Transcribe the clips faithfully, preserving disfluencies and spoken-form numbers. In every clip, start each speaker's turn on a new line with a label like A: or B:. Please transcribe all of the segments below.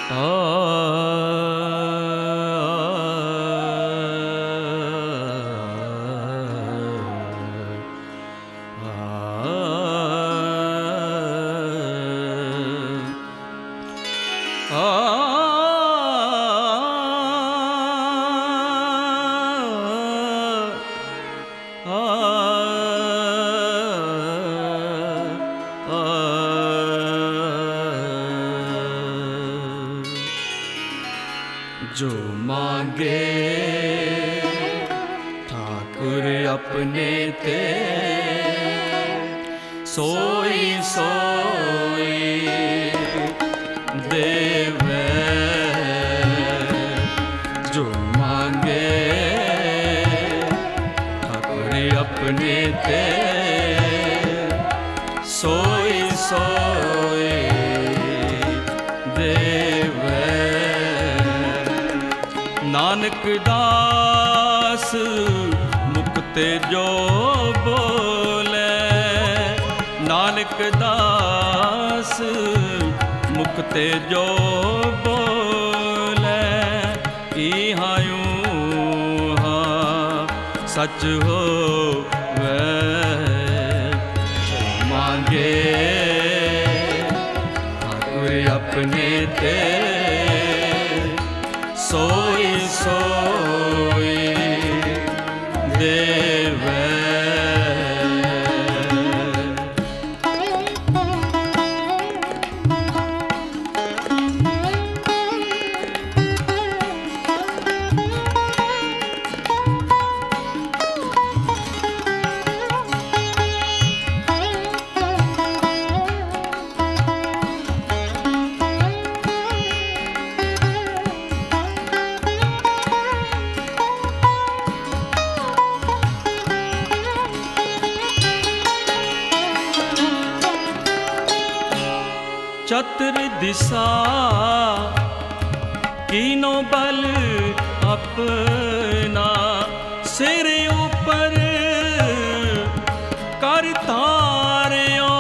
A: जो मांगे ठाकुर अपने ते सोई सोई देवे। जो मांगे ठाकुर अपने ते सोई सोई देवे। नानक दास मुक्ते जो बोले, नानक दास मुक्ते जो बोले, इहाँ यूँ हाँ सच हो वे। जो मांगे ठाकुर अपने ते सोई सोई देवे। चतुर दिशा कीनो बल अपना, सिर ऊपर कर तारियो।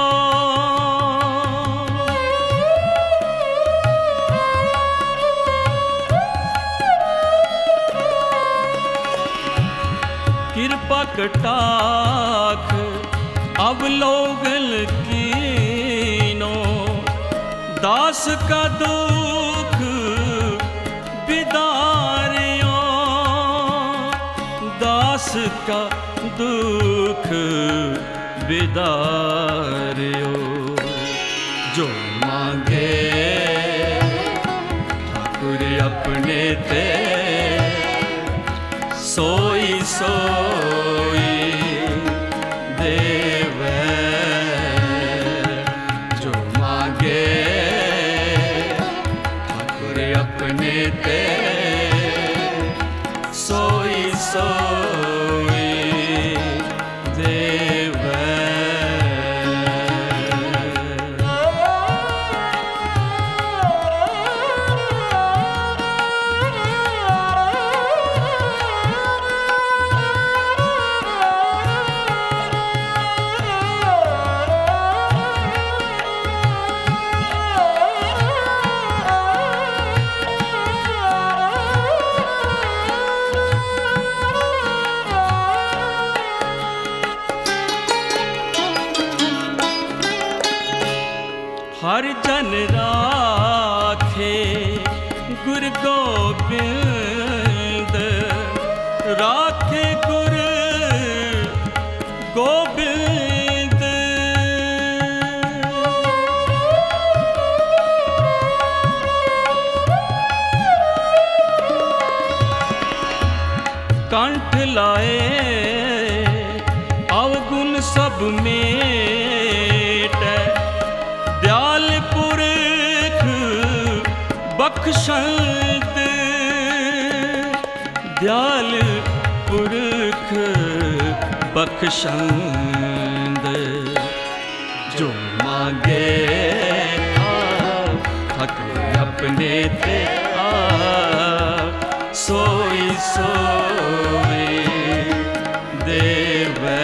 A: कृपा कटाख अवलोकन कीनो, दास का दुख बिदारियो, दास का दुख बिदारियो। जो मांगे ठाकुर अपने ते सोई सोई देवे। जो मांगे अपने ते सोई सोई देवे। हर जन राखे गुर गोबिंद, राखे गुर गोबिंद। कंठ लाए अवगुण सब मेटे, दयाल पुरख बख्शंद, दयाल पुरख बख्शंद। जो मांगे ठाकुर अपने ते सोई सोई देवे।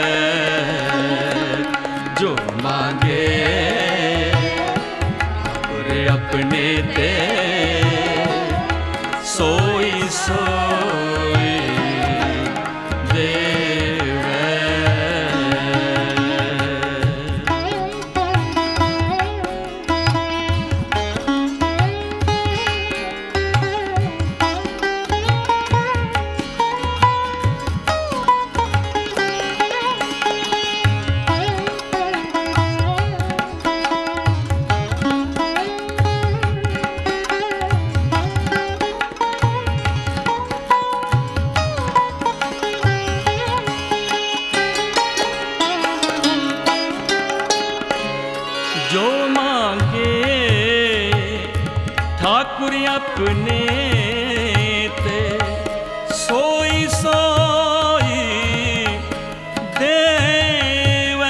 A: जो मांगे अपने ते ठाकुर अपने ते सोई सोई देवै।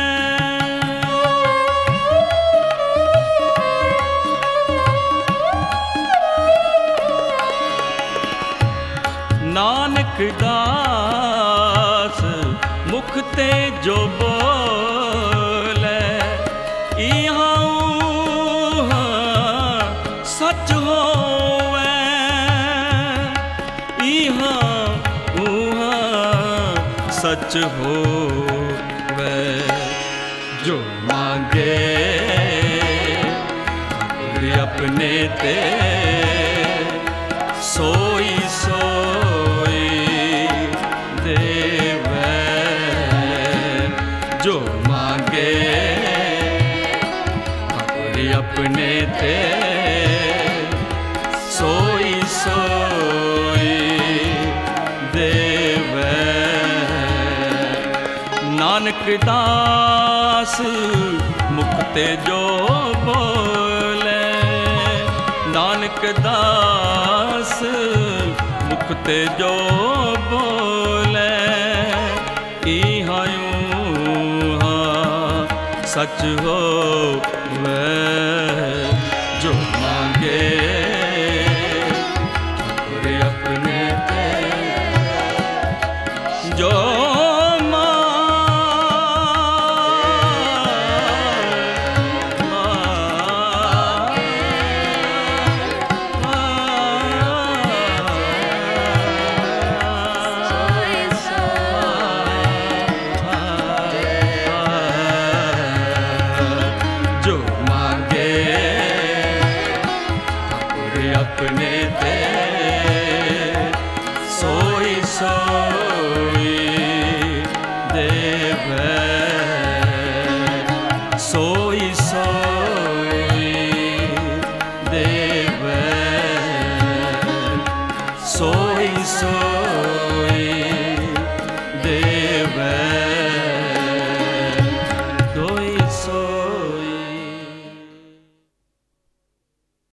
A: नानक दास मुख ते जो बोले इहाँ सच होवे, इहाँ उहाँ सच होवे। जो मांगे अपने ते सोई सोई देवै। जो मांगे अपने ते सोई सोई देवै। नानक दास मुख ते जो बोले, नानक दास मुख ते जो बोले इहाँ ऊहाँ सच होवे। जो मांगे अपने ते जो अपने ते सोई सोई देवै। सोई सोई देवै। सो